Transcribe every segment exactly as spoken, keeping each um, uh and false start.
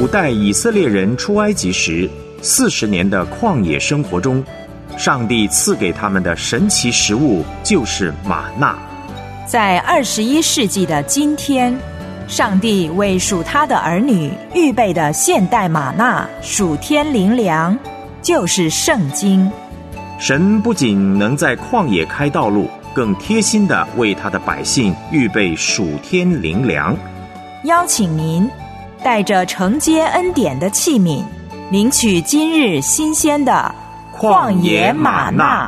古代以色列人出埃及时四十年的旷野生活中，上帝赐给他们的神奇食物就是玛纳。 在二十一世纪的今天，上帝为属他的儿女预备的现代玛纳属天灵粮，就是圣经。 神不仅能在旷野开道路，更贴心地为他的百姓预备属天灵粮。 邀请您带着承接恩典的器皿，领取今日新鲜的旷野玛纳。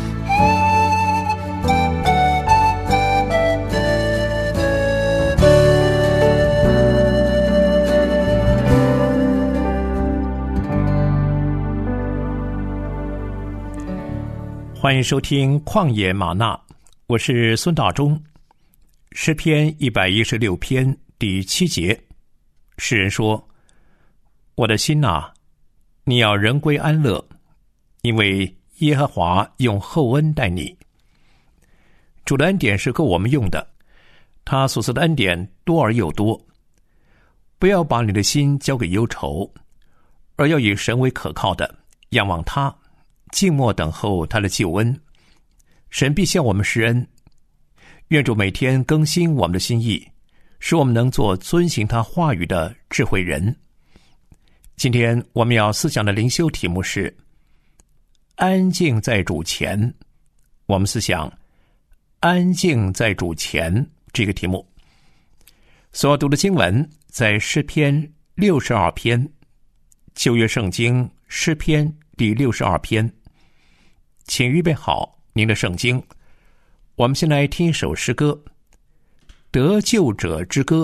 欢迎收听旷野玛纳，我是孙大中。诗篇一百一十六篇第七节，诗人说：我的心啊，你要人归安乐，因为耶和华用厚恩待你。主的恩典是够我们用的，他所赐的恩典多而又多。不要把你的心交给忧愁，而要以神为可靠的，仰望他，静默等候他的救恩。神必向我们施恩，愿主每天更新我们的心意，使我们能做遵行他话语的智慧人。今天我们要思想的灵修题目是安静在主前。我们思想安静在主前这个题目。所读的经文在诗篇六十二篇，旧约圣经诗篇第六十二篇。请预备好您的圣经，我们先来听一首诗歌，得救者之歌。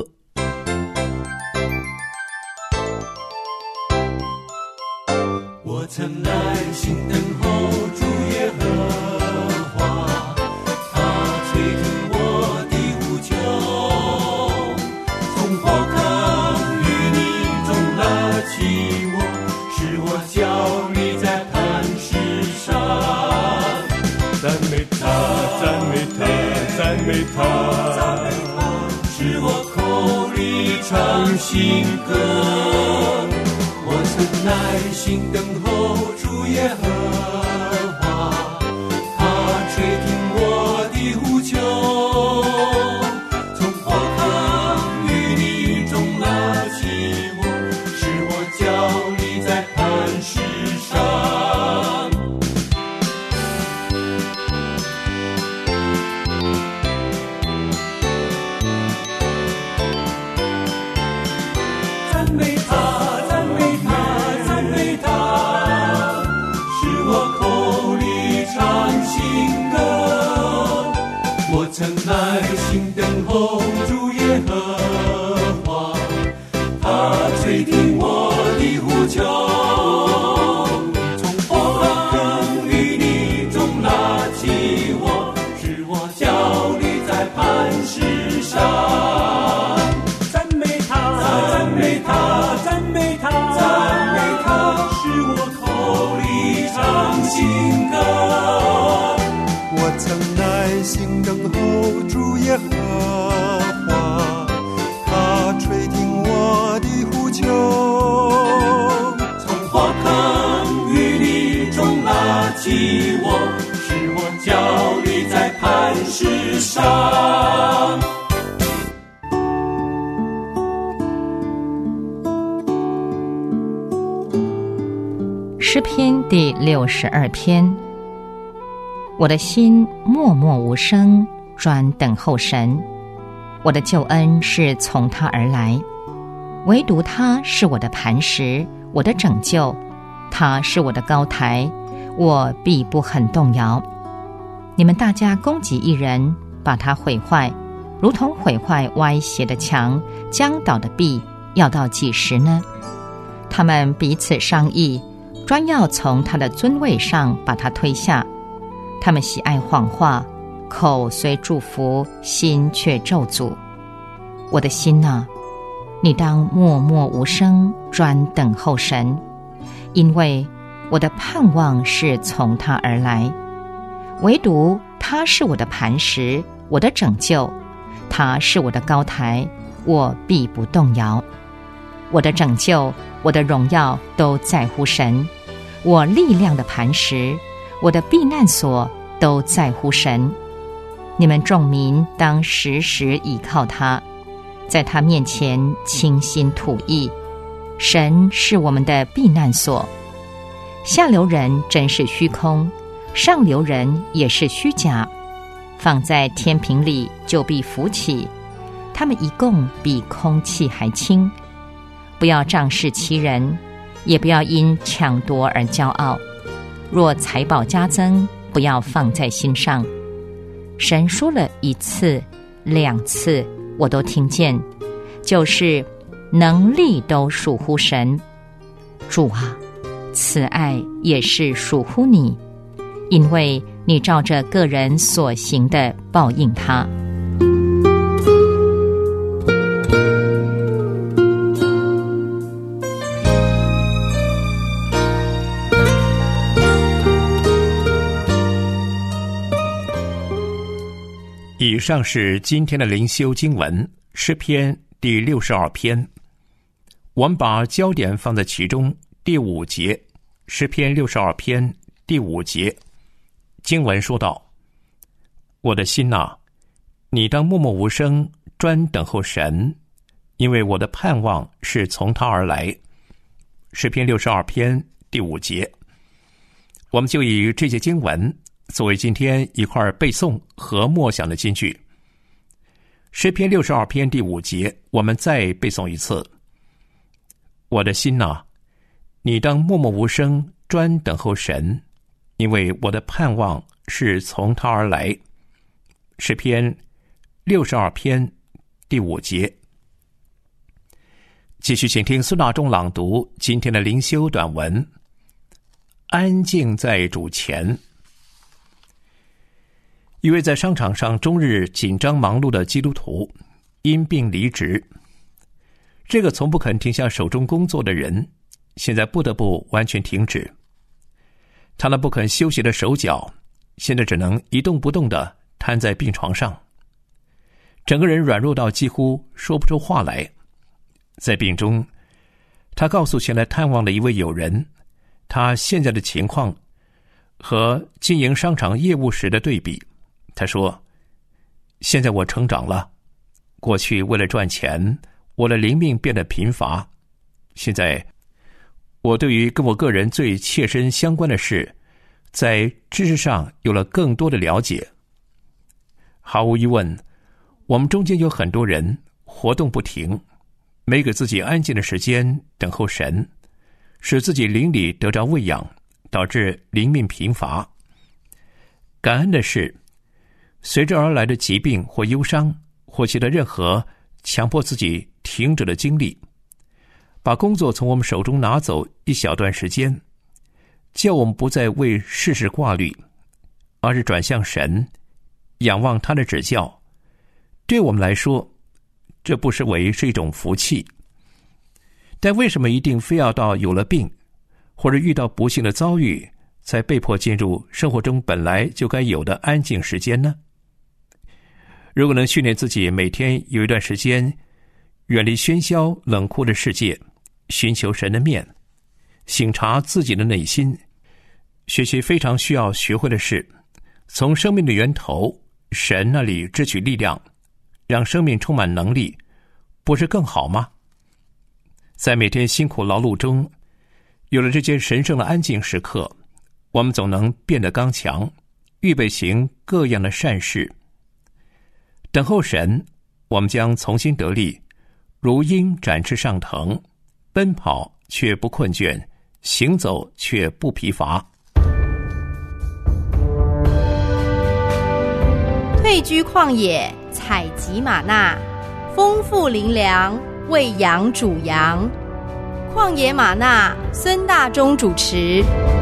我曾耐心等候主耶和华，他垂听我的呼求，从火坑淤泥中拉起我，使我脚立在磐石上。赞美他，赞美他，赞美他，使我口里唱新歌。我曾耐心等候主耶和华，他垂听我的呼求，从火坑淤泥中拉起我，使我脚立在磐石上。赞美他，曾耐心等候主耶和华，他垂听我的呼求，从火坑淤泥中拉起我，使我脚立在磐石上。赞美他，赞美他，赞美他，赞美他，使我口里唱新歌。我曾耐心等候主耶和华，他垂听我的呼求，从火坑淤泥中拉起我，使我脚立在磐石上。 诗篇第六十二篇。我的心默默无声，专等候神。我的救恩是从他而来，唯独他是我的磐石，我的拯救，他是我的高台，我必不很动摇。你们大家攻击一人，把他毁坏，如同毁坏歪斜的墙，将倒的壁，要到几时呢？他们彼此商议，专要从他的尊位上把他推下。他们喜爱谎话，口虽祝福，心却咒诅。我的心啊，你当默默无声，专等候神，因为我的盼望是从他而来。唯独他是我的磐石，我的拯救，他是我的高台，我必不动摇。 我的拯救，我的荣耀都在乎神，我力量的磐石，我的避难所都在乎神。你们众民当时时倚靠他，在他面前倾心吐意。神是我们的避难所。下流人真是虚空，上流人也是虚假，放在天平里就必浮起，他们一共比空气还轻。不要仗势欺人，也不要因抢夺而骄傲。若财宝加增，不要放在心上。神说了一次两次，我都听见，就是能力都属乎神。主啊，慈爱也是属乎你，因为你照着个人所行的报应他。 以上是今天的灵修经文，诗篇第六十二篇。我们把焦点放在其中第五节，诗篇六十二篇第五节，经文说道：我的心哪，你当默默无声，专等候神，因为我的盼望是从他而来。诗篇六十二篇第五节，我们就以这些经文作为今天一块背诵和默想的金句。诗篇六十二篇第五节，我们再背诵一次：我的心哪，你当默默无声，专等候神，因为我的盼望是从他而来。诗篇六十二篇第五节。继续请听孙大中朗读今天的灵修短文。安静在主前。一位在商场上终日紧张忙碌的基督徒因病离职，这个从不肯停下手中工作的人现在不得不完全停止。他那不肯休息的手脚现在只能一动不动地瘫在病床上，整个人软弱到几乎说不出话来。在病中，他告诉前来探望的一位友人，他现在的情况和经营商场业务时的对比。他说：现在我成长了，过去为了赚钱，我的灵命变得贫乏，现在我对于跟我个人最切身相关的事，在知识上有了更多的了解。毫无疑问，我们中间有很多人活动不停，没给自己安静的时间等候神，使自己灵里得着喂养，导致灵命贫乏。感恩的是，随之而来的疾病或忧伤或其他任何强迫自己停止的经历，把工作从我们手中拿走一小段时间，叫我们不再为世事挂虑，而是转向神，仰望他的指教。对我们来说，这不失为是一种福气。但为什么一定非要到有了病或者遇到不幸的遭遇，才被迫进入生活中本来就该有的安静时间呢？如果能训练自己每天有一段时间远离喧嚣冷酷的世界，寻求神的面，省察自己的内心，学习非常需要学会的事，从生命的源头神那里支取力量，让生命充满能力，不是更好吗？在每天辛苦劳碌中，有了这些神圣的安静时刻，我们总能变得刚强，预备行各样的善事。等候神，我们将重新得力，如鹰展翅上腾，奔跑却不困倦，行走却不疲乏。 退居旷野，采集玛纳，丰富灵粮，喂养主羊。旷野玛纳，孙大中主持。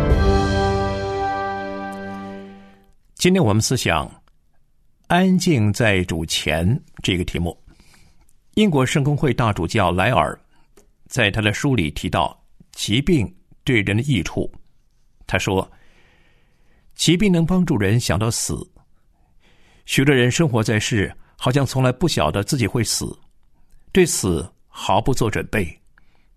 今天我们思想安静在主前这个题目。英国圣公会大主教莱尔在他的书里提到疾病对人的益处。他说，疾病能帮助人想到死。许多人生活在世，好像从来不晓得自己会死，对死毫不做准备，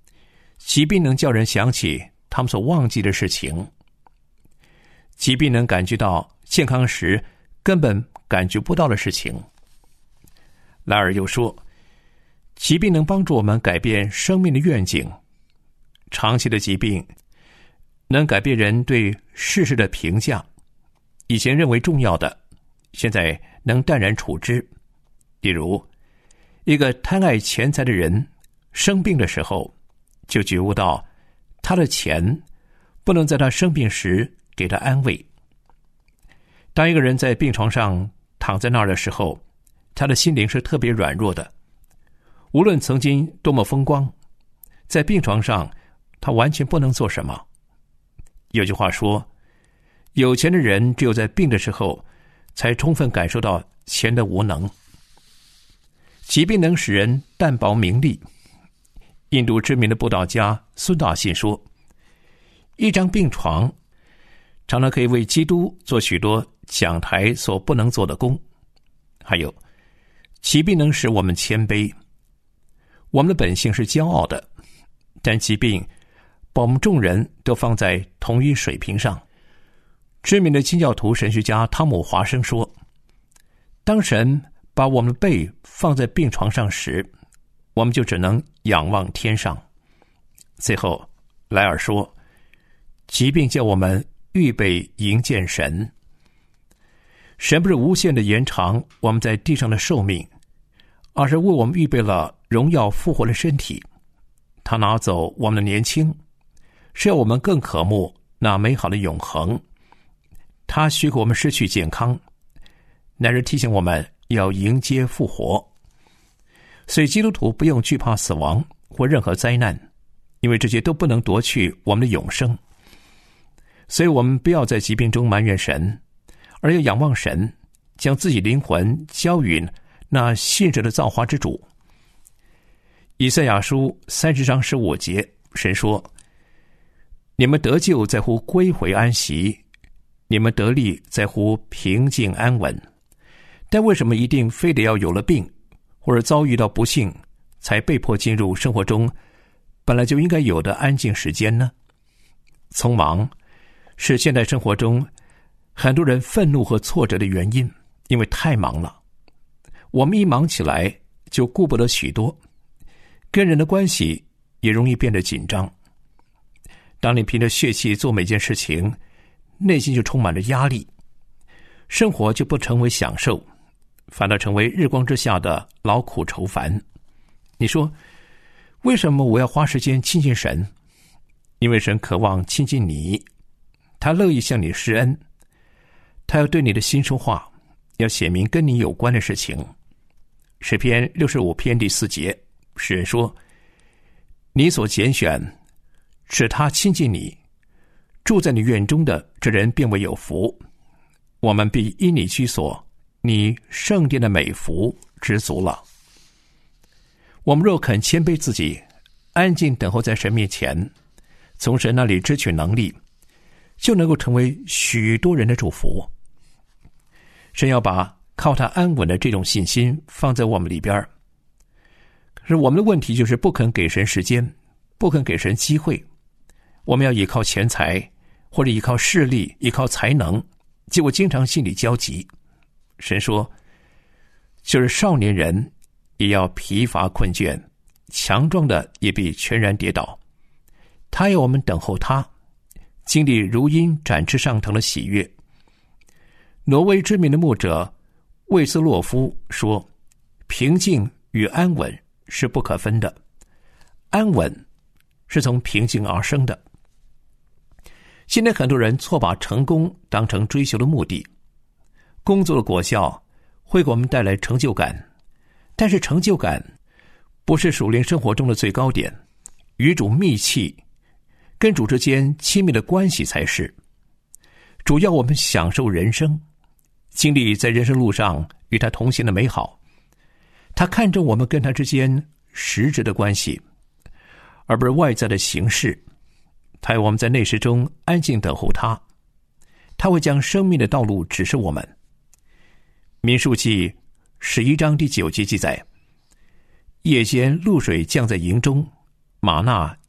疾病能叫人想起他们所忘记的事情，疾病能感觉到健康时根本感觉不到的事情。莱尔又说，疾病能帮助我们改变生命的愿景，长期的疾病能改变人对世事的评价，以前认为重要的，现在能淡然处之。例如，一个贪爱钱财的人生病的时候，就觉悟到他的钱不能在他生病时给他安慰。当一个人在病床上躺在那儿的时候，他的心灵是特别软弱的，无论曾经多么风光，在病床上他完全不能做什么。有句话说，有钱的人只有在病的时候才充分感受到钱的无能。疾病能使人淡薄名利。印度知名的布道家孙大信说，一张病床常常可以为基督做许多讲台所不能做的工。还有，疾病能使我们谦卑。我们的本性是骄傲的，但疾病把我们众人都放在同一水平上。知名的清教徒神学家汤姆·华生说，当神把我们的背放在病床上时，我们就只能仰望天上。最后，莱尔说，疾病叫我们预备迎见神。神不是无限的延长我们在地上的寿命，而是为我们预备了荣耀复活的身体。他拿走我们的年轻，是要我们更渴慕那美好的永恒。他许可我们失去健康，乃是提醒我们要迎接复活。所以基督徒不用惧怕死亡或任何灾难，因为这些都不能夺去我们的永生。所以我们不要在疾病中埋怨神，而要仰望神，将自己灵魂交予那信实的造化之主。以赛亚书三十章十五节，神说，你们得救在乎归回安息，你们得力在乎平静安稳。但为什么一定非得要有了病或者遭遇到不幸，才被迫进入生活中本来就应该有的安静时间呢？匆忙是现代生活中很多人愤怒和挫折的原因，因为太忙了。我们一忙起来就顾不得许多，跟人的关系也容易变得紧张。当你凭着血气做每件事情，内心就充满了压力，生活就不成为享受，反而成为日光之下的劳苦愁烦。你说，为什么我要花时间亲近神？因为神渴望亲近你，他乐意向你施恩，他要对你的心说话，要写明跟你有关的事情。诗篇六十五篇第四节，诗人说，你所拣选使他亲近你，住在你院中的这人便为有福。我们必因你居所，你圣殿的美福知足了。我们若肯谦卑自己，安静等候在神面前，从神那里支取能力，就能够成为许多人的祝福。神要把靠他安稳的这种信心放在我们里边，可是我们的问题就是不肯给神时间，不肯给神机会。我们要依靠钱财，或者依靠势力，依靠才能，结果经常心里焦急。神说，就是少年人也要疲乏困倦，强壮的也必全然跌倒。他要我们等候他，经历如鹰展翅上腾的喜悦。挪威知名的牧者魏斯洛夫说，平静与安稳是不可分的，安稳是从平静而生的。现在很多人错把成功当成追求的目的，工作的果效会给我们带来成就感，但是成就感不是属灵生活中的最高点，与主密契，跟主之间亲密的关系才是。主要我们享受人生，经历在人生路上与他同行的美好。他看重我们跟他之间实质的关系，而不是外在的形式。他要我们在内室中安静等候他，他会将生命的道路指示我们。民数记十一章第九节记载，夜间露水降在营中，玛纳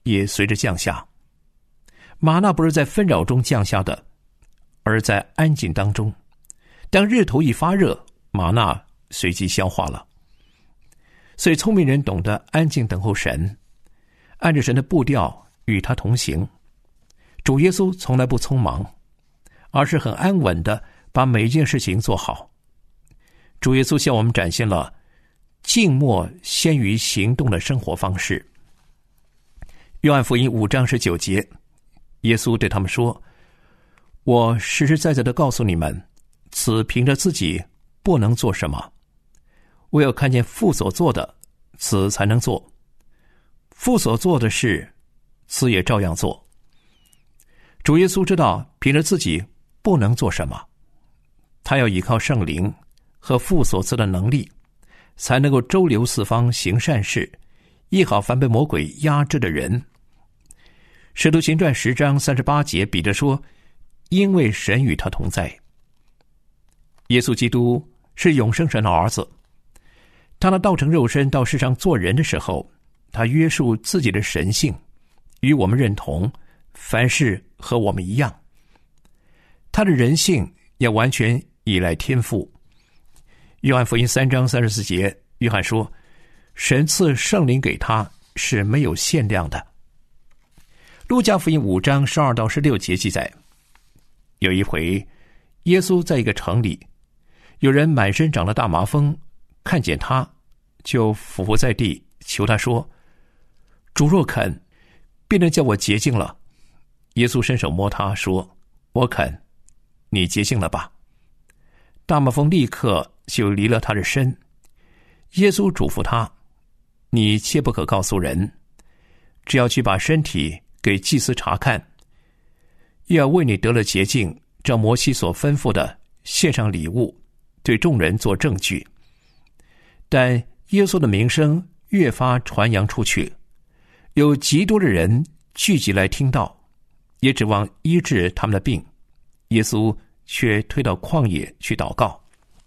也随着降下。玛纳不是在纷扰中降下的，而在安静当中。当日头一发热，玛纳随即消化了。所以聪明人懂得安静等候神，按着神的步调与他同行。主耶稣从来不匆忙，而是很安稳的把每一件事情做好。主耶稣向我们展现了静默先于行动的生活方式。约翰福音五章十九节，耶稣对他们说：我实实在在的告诉你们，此凭着自己不能做什么，唯有看见父所做的，此才能做。父所做的事，此也照样做。主耶稣知道凭着自己不能做什么，他要依靠圣灵和父所赐的能力，才能够周流四方行善事，医好凡被魔鬼压制的人。使徒行传十章三十八节，彼得说：因为神与他同在。耶稣基督是永生神的儿子，当他道成肉身到世上做人的时候，他约束自己的神性，与我们认同，凡事和我们一样。他的人性也完全依赖天父。约翰福音三章三十四节，约翰说：神赐圣灵给他是没有限量的。路加福音五章十二到十六节记载，有一回耶稣在一个城里，有人满身长了大麻风，看见他就俯伏在地求他说：主若肯，必能叫我洁净了。耶稣伸手摸他说：我肯，你洁净了吧。大麻风立刻就离了他的身。耶稣嘱咐他：你切不可告诉人，只要去把身体给祭司查看，又要为你得了洁净，照摩西所吩咐的献上礼物，对众人做证据。但耶稣的名声越发传扬出去，有极多的人聚集来听到，也指望医治他们的病。耶稣却推到旷野去祷告。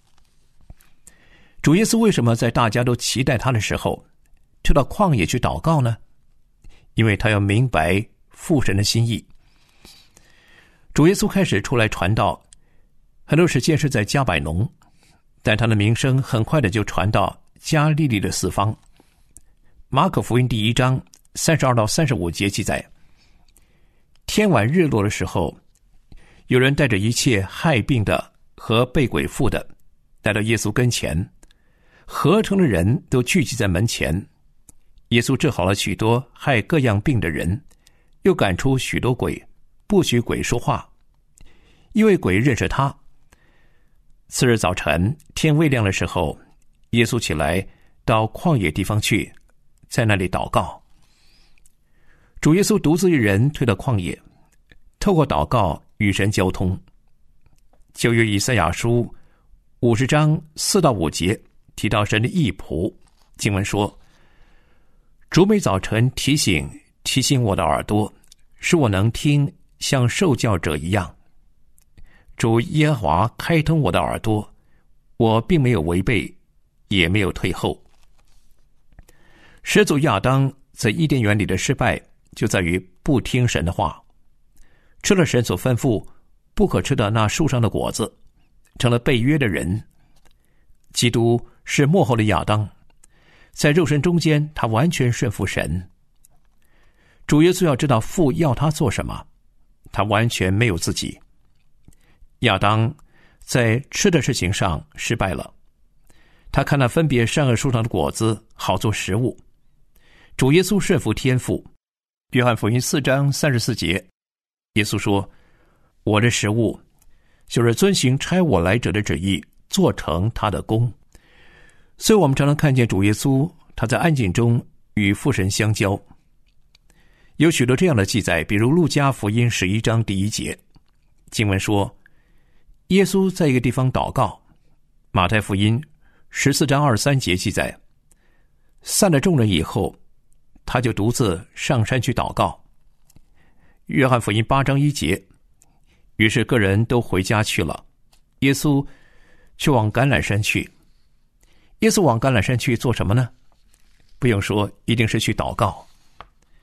主耶稣为什么在大家都期待他的时候推到旷野去祷告呢？因为他要明白父神的心意。主耶稣开始出来传道，很多时间是在加百农，但他的名声很快的就传到加利利的四方。马可福音第一章三十二到三十五节记载，天晚日落的时候，有人带着一切害病的和被鬼附的来到耶稣跟前，合城的人都聚集在门前。耶稣治好了许多害各样病的人，又赶出许多鬼，不许鬼说话，因为鬼认识他。次日早晨，天未亮的时候，耶稣起来到旷野地方去，在那里祷告。主耶稣独自一人退到旷野，透过祷告与神交通。旧约以赛亚书五十章四到五节提到神的义仆，经文说：主每早晨提醒提醒我的耳朵，使我能听，像受教者一样。主耶和华开通我的耳朵，我并没有违背，也没有退后。始祖亚当在伊甸园里的失败，就在于不听神的话，吃了神所吩咐不可吃的那树上的果子，成了被约的人。基督是末后的亚当，在肉身中间，他完全顺服神。主耶稣要知道父要他做什么，他完全没有自己。亚当在吃的事情上失败了，他看那分别善恶树上的果子好做食物。主耶稣顺服天父。约翰福音四章三十四节，耶稣说：我的食物就是遵行差我来者的旨意，做成他的功。所以我们常常看见主耶稣他在安静中与父神相交。有许多这样的记载，比如路加福音十一章第一节，经文说耶稣在一个地方祷告。马太福音十四章二十三节记载，散了众人以后，他就独自上山去祷告。约翰福音八章一节，于是个人都回家去了，耶稣却往橄榄山去。耶稣往橄榄山去做什么呢？不用说，一定是去祷告。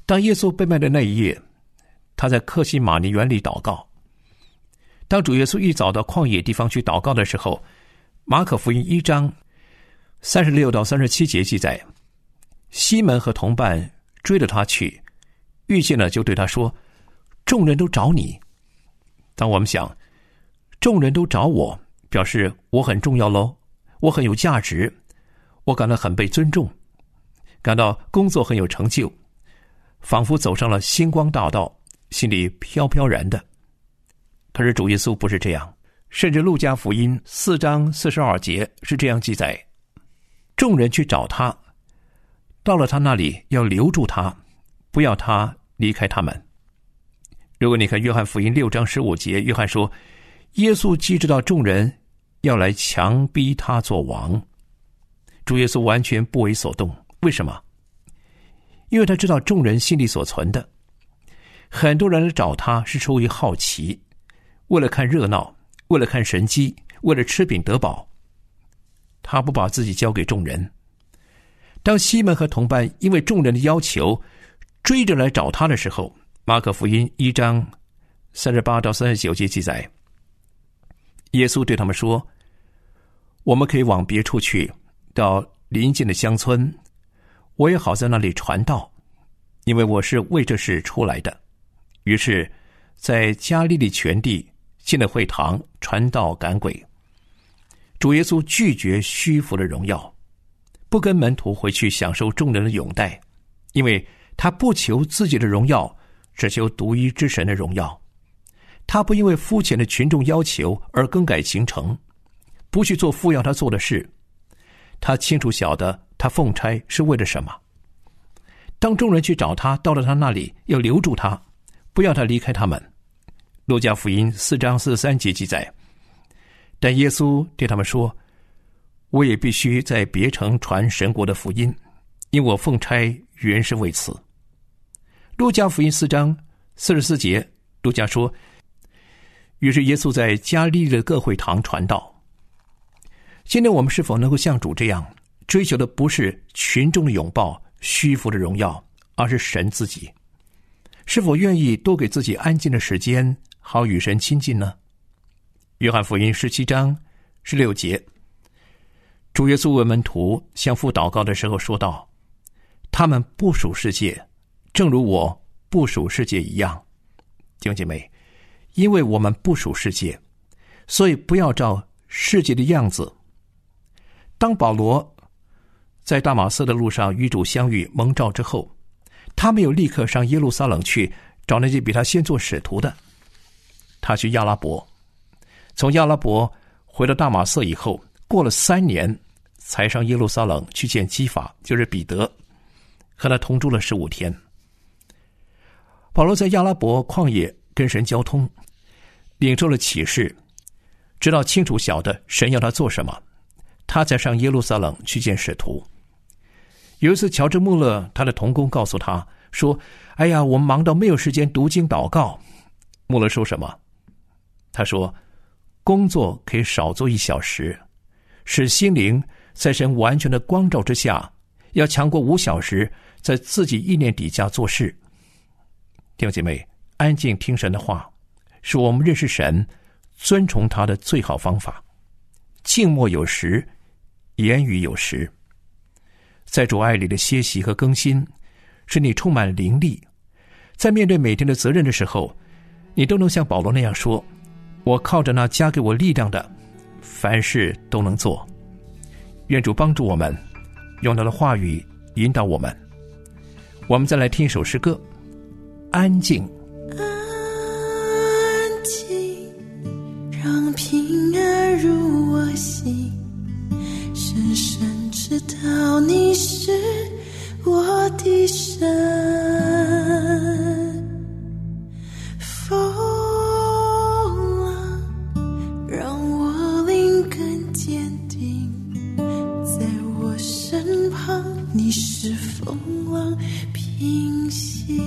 当耶稣被卖的那一夜，他在客西马尼园里祷告。当主耶稣一早到旷野地方去祷告的时候，马可福音一章三十六到三十七节记载，西门和同伴追着他去，遇见了就对他说，众人都找你。当我们想，众人都找我，表示我很重要咯，我很有价值，我感到很被尊重，感到工作很有成就，仿佛走上了星光大道，心里飘飘然的。可是主耶稣不是这样，甚至路加福音四章四十二节是这样记载，众人去找他，到了他那里要留住他，不要他离开他们。如果你看约翰福音六章十五节，约翰说，耶稣既知道众人要来强逼他做王，主耶稣完全不为所动。为什么？因为他知道众人心里所存的。很多人来找他是出于好奇，为了看热闹，为了看神迹，为了吃饼得饱。他不把自己交给众人。当西门和同伴因为众人的要求追着来找他的时候，马可福音一章三十八到三十九节记载，耶稣对他们说，我们可以往别处去，到邻近的乡村，我也好在那里传道，因为我是为这事出来的。于是在加利利全地进了会堂，传道赶鬼。主耶稣拒绝虚浮的荣耀，不跟门徒回去享受众人的拥戴，因为他不求自己的荣耀，只求独一之神的荣耀。他不因为肤浅的群众要求而更改行程，不去做父要他做的事。他清楚晓得他奉差是为了什么。当众人去找他，到了他那里，要留住他，不要他离开他们。路加福音四章四十三节记载，但耶稣对他们说，我也必须在别城传神国的福音，因我奉差原是为此。路加福音四章四十四节，路加说，于是耶稣在加利利的各会堂传道。今天我们是否能够像主这样，追求的不是群众的拥抱、虚浮的荣耀，而是神自己？是否愿意多给自己安静的时间，好与神亲近呢？约翰福音十七章十六节，主耶稣为门徒向父祷告的时候说道，他们不属世界，正如我不属世界一样。弟兄姐妹，因为我们不属世界，所以不要照世界的样子。当保罗在大马色的路上与主相遇蒙召之后，他没有立刻上耶路撒冷去找那些比他先做使徒的，他去亚拉伯。从亚拉伯回到大马色以后，过了三年才上耶路撒冷去见基法，就是彼得，和他同住了十五天。保罗在亚拉伯旷野跟神交通，领受了启示，知道清楚晓得神要他做什么，他才上耶路撒冷去见使徒。有一次乔治穆勒他的同工告诉他说，哎呀，我们忙到没有时间读经祷告。穆勒说什么？他说，工作可以少做一小时，使心灵在神完全的光照之下，要强过五小时在自己意念底下做事。弟兄姐妹，安静听神的话，是我们认识神、尊崇他的最好方法。静默有时，言语有时。在主爱里的歇息和更新，使你充满灵力。在面对每天的责任的时候，你都能像保罗那样说，我靠着那加给我力量的，凡事都能做。愿主帮助我们，用他的话语引导我们。我们再来听一首诗歌，安静。 安静，让平安入我心，深深知道你是我的神。风浪让我灵更坚定，在我身旁你是风浪平息。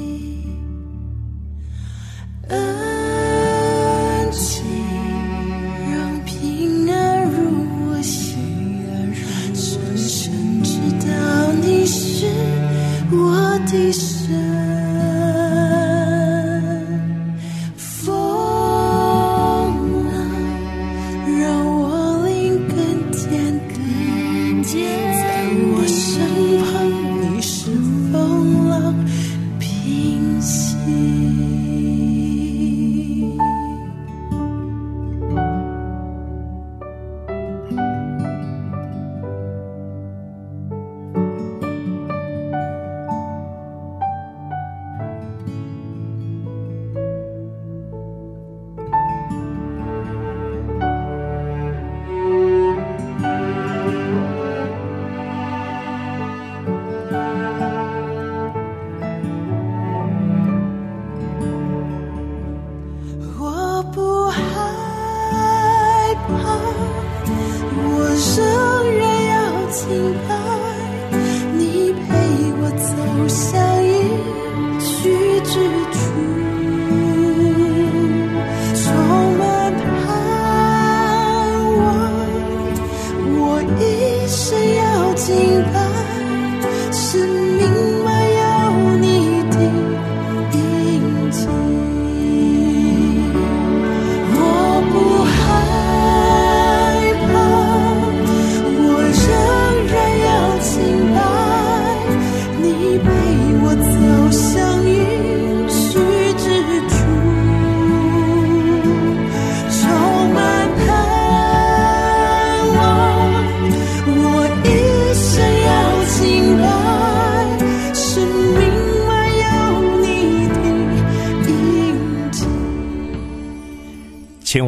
安静，让平安入我心，深深知道你是我的神。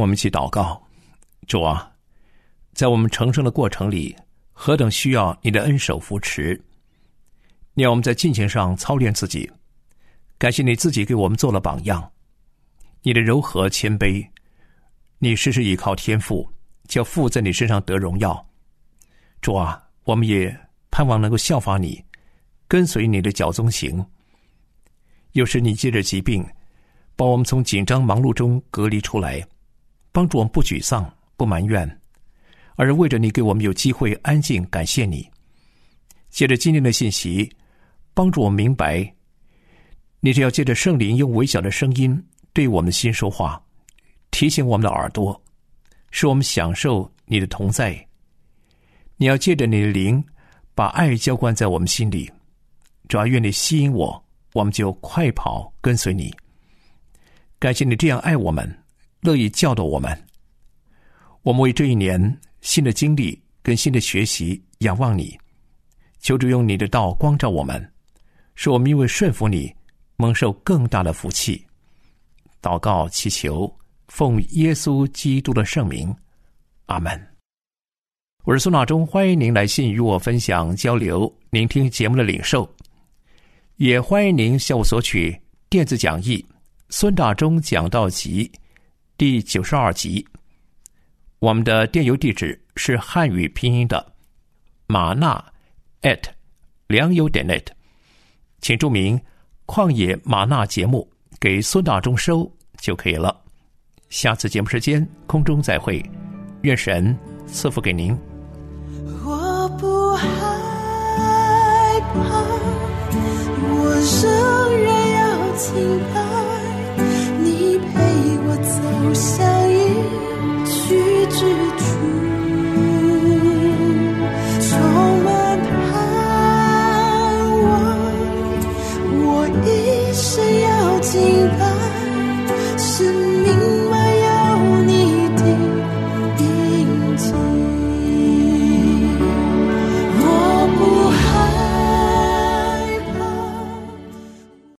们一起祷告。主啊，在我们成圣的过程里，何等需要你的恩手扶持。你要我们在敬虔上操练自己，感谢你自己给我们做了榜样，你的柔和谦卑，你时时倚靠天父，叫父在你身上得荣耀。主啊，我们也盼望能够效法你，跟随你的脚踪行。有时你借着疾病把我们从紧张忙碌中隔离出来，帮助我们不沮丧不埋怨，而为着你给我们有机会安静感谢你。借着今天的信息，帮助我们明白你只要借着圣灵用微小的声音对我们的心说话，提醒我们的耳朵，使我们享受你的同在。你要借着你的灵把爱浇灌在我们心里，主要愿你吸引我，我们就快跑跟随你。感谢你这样爱我们，乐意教导我们。我们为这一年新的经历跟新的学习仰望你，求主用你的道光照我们，使我们因为顺服你蒙受更大的福气。祷告祈求奉耶稣基督的圣名，阿们。我是孙大中，欢迎您来信与我分享交流您听节目的领受，也欢迎您向我索取电子讲义孙大中讲道集第九十二集。我们的电邮地址是汉语拼音的马纳 at 良友点 net， 请注明旷野马纳节目给孙大中收就可以了。下次节目时间空中再会，愿神赐福给您。 我不害怕，我仍然要敬拜。